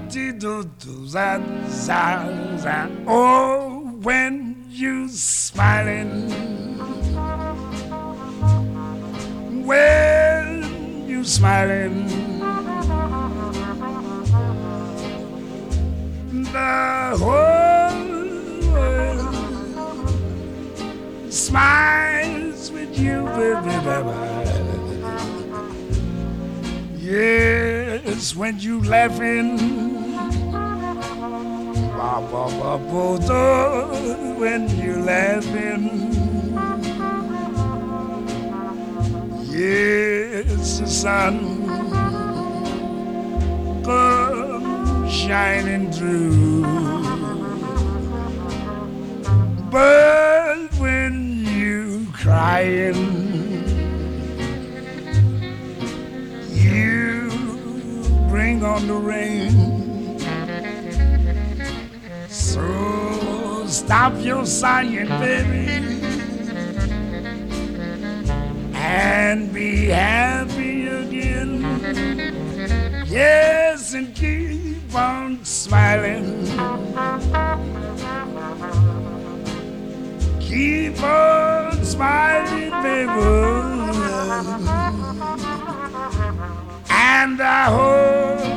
ti do do za za za. Oh, when you smiling, when you smiling, the whole world smiles with you, baby, baby. Yes, when you laughing, ba ba ba ba da, when you laughing, yes, the sun comes shining through, but when you crying, bring on the rain. So stop your sighing, baby, and be happy again. Yes, and keep on smiling. Keep on smiling, baby. And I hope